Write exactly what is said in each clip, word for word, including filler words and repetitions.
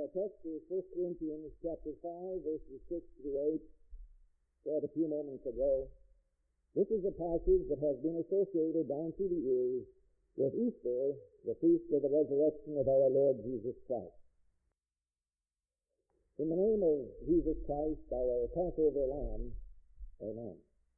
Our text is First Corinthians chapter five, verses six through eight, read a few moments ago. This is a passage that has been associated down through the years with Easter, the feast of the resurrection of our Lord Jesus Christ. In the name of Jesus Christ, our Passover Lamb, amen.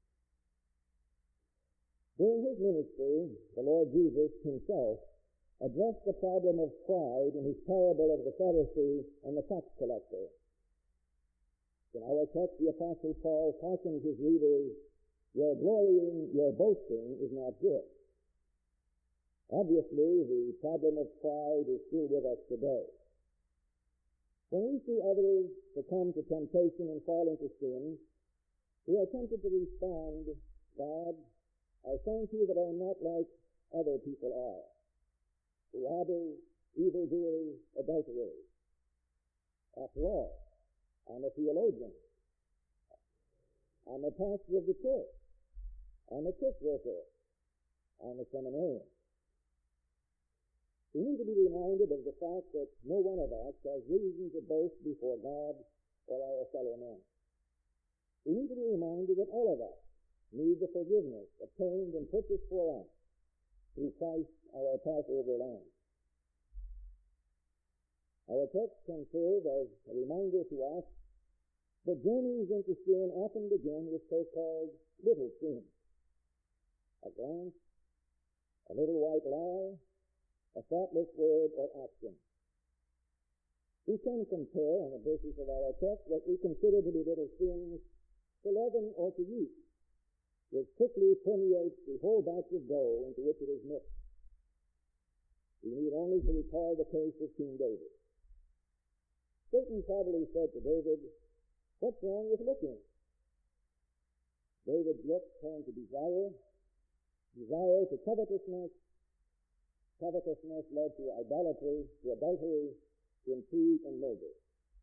During his ministry, the Lord Jesus himself addressed the problem of pride in his parable of the Pharisee and the tax collector. In our text, the Apostle Paul cautions his readers, your glorying, your boasting is not good. Obviously, the problem of pride is still with us today. When we see others succumb to temptation and fall into sin, we are tempted to respond, God, I thank you that I am not like other people are. Robbers, evildoers, adulterers. After all, I'm a theologian. I'm a pastor of the church. I'm a church worker. I'm a seminarian. We need to be reminded of the fact that no one of us has reason to boast before God or our fellow men. We need to be reminded that all of us need the forgiveness obtained and purchased for us through Christ, our Passover Lamb. Our text can serve as a reminder to us that journeys into sin often begin with so-called little sins. A glance, a little white lie, a thoughtless word or action. We can compare, on the basis of our text, what we consider to be little sins to leaven or to yeast, which quickly permeates the whole batch of dough into which it is mixed. We need only to recall the case of King David. Satan probably said to David, what's wrong with looking? David's look turned to desire, desire to covetousness, covetousness led to idolatry, to adultery, to intrigue and murder.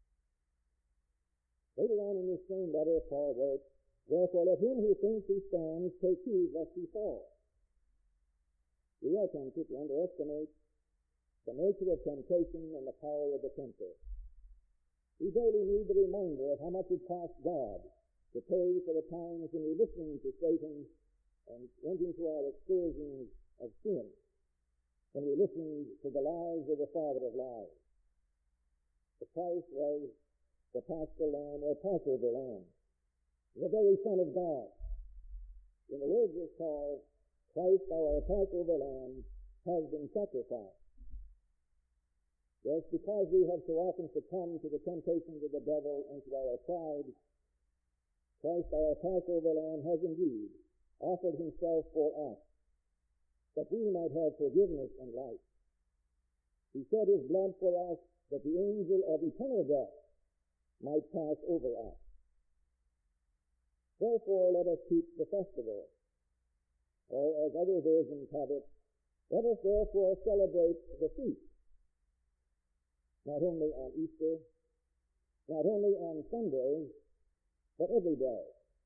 Later on in this same letter, Paul wrote, therefore let him who thinks he stands take heed lest he fall. We are tempted to underestimate the nature of temptation and the power of the tempter. We daily need the reminder of how much it costs God to pay for the times when we listen to Satan and went into our excursions of sin, when we listened to the lies of the father of lies. The price was the Paschal Lamb or Passover Lamb, the very Son of God. In the words of Paul, Christ, our Passover Lamb, has been sacrificed. Yes, because we have so often succumbed to the temptations of the devil and to our pride, Christ, our Passover Lamb, has indeed offered himself for us, that we might have forgiveness and life. He shed his blood for us, that the angel of eternal death might pass over us. Therefore, let us keep the festival. Or, as other versions have it, let us therefore celebrate the feast. Not only on Easter, not only on Sunday, but every day.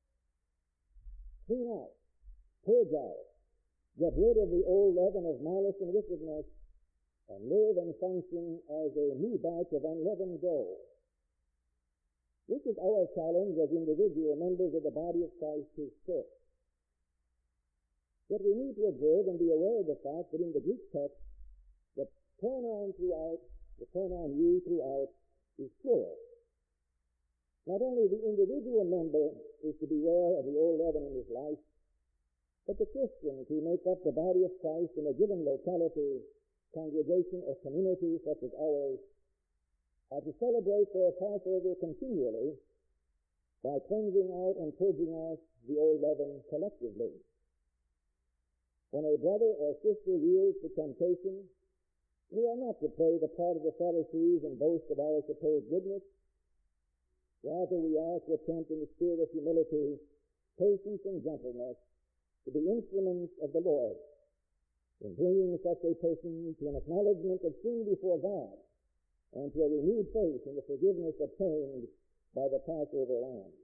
Clean out, purge out, get rid of the old leaven of malice and wickedness, and live and function as a new batch of unleavened dough. This is our challenge as individual members of the body of Christ, his church. Yet we need to observe and be aware of the fact that in the Greek text, the pronoun throughout, the pronoun you throughout, is plural. Not only the individual member is to beware of the old leaven in his life, but the Christians who make up the body of Christ in a given locality, congregation, or community such as ours, are to celebrate their Passover continually by cleansing out and purging out the old leaven collectively. When a brother or sister yields to temptation, we are not to play the part of the Pharisees and boast of our supposed goodness. Rather, we are to attempt in the spirit of humility, patience, and gentleness to be instruments of the Lord in bringing such a person to an acknowledgement of sin before God and to a renewed faith in the forgiveness obtained by the Passover Lamb.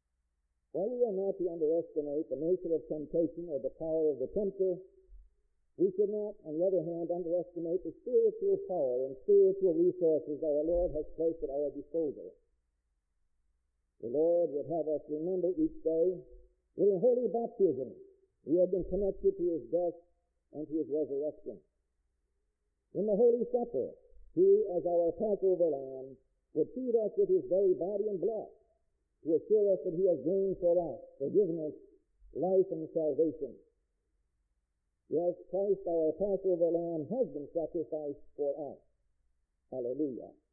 While we are not to underestimate the nature of temptation or the power of the tempter, We should not, on the other hand, underestimate the spiritual power and spiritual resources our Lord has placed at our disposal. The Lord would have us remember each day that in holy baptism we have been connected to his death and to his resurrection. In the Holy Supper, he, as our Passover lamb, would feed us with his very body and blood to assure us that he has gained for us forgiveness, life, and salvation. Yes, Christ, our Passover lamb, has been sacrificed for us. Hallelujah.